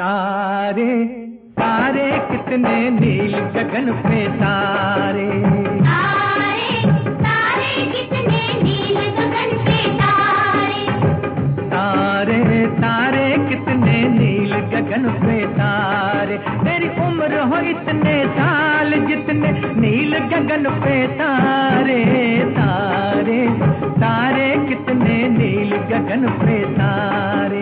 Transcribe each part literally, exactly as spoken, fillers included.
तारे तारे कितने नील गगन पे तारे, तारे तारे कितने नील गगन पे तारे, तारे तारे कितने नील गगन पे तारे। तेरी उम्र हो इतने साल जितने नील गगन पे तारे, तारे तारे कितने नील गगन पे तारे।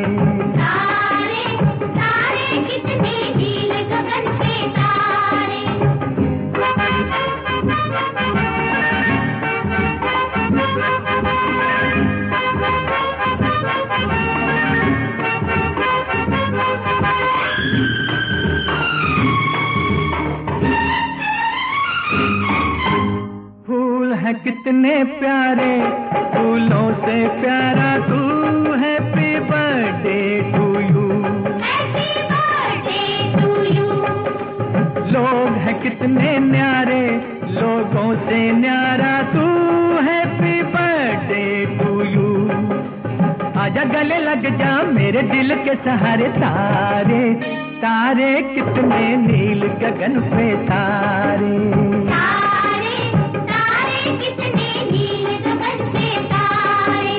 फूल है कितने प्यारे, फूलों से प्यारा तू, happy birthday to you, happy birthday to you. लोग हैं कितने न्यारे, लोगों से न्यारा तू, हैप्पी बर्थडे टू यू। आजा गले लग जा मेरे दिल के सहारे, तारे तारे कितने नील गगन पे तारे, तारे तारे कितने नील गगन पे तारे।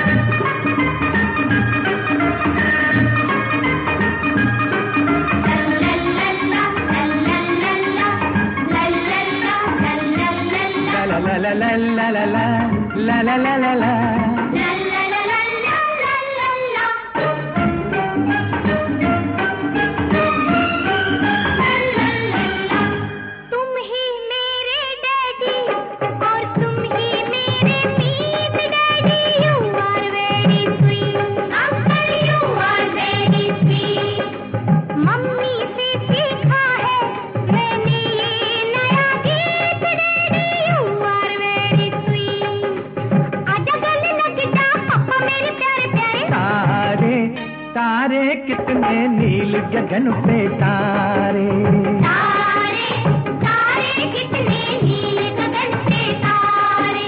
लल्लल्ला लल्लल्ला लल्लल्ला ला ला ला ला ला ला ला ला ला ला। तारे कितने नील गगन पे तारे, तारे तारे कितने नील गगन पे तारे।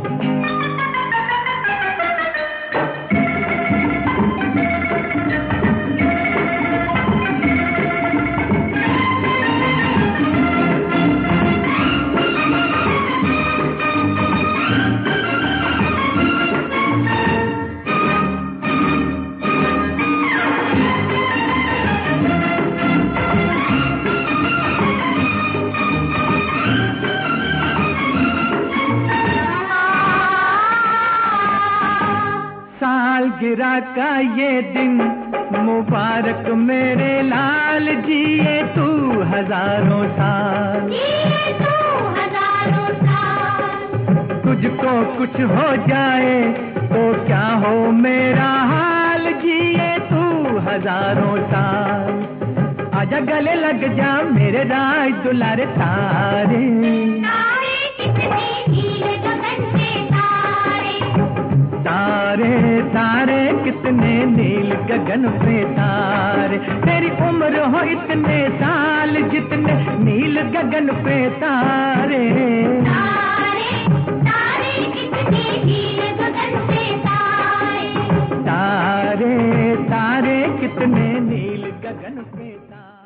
सालगिरह का ये दिन मुबारक मेरे लाल, जिए तू हजारों साल, जिए तू हजारों साल। तुझको कुछ हो जाए तो क्या हो मेरा हाल, जिए तू हजारों साल। आजा गले लग जा मेरे राज दुलारे, तारे तारे कितने नील गगन पे तारे, तारे तारे कितने नील गगन पे तारे। तेरी उम्र हो इतने साल जितने नील गगन पे तारे, तारे तारे कितने नील गगन पे तारे, तारे तारे कितने नील गगन पे तारे।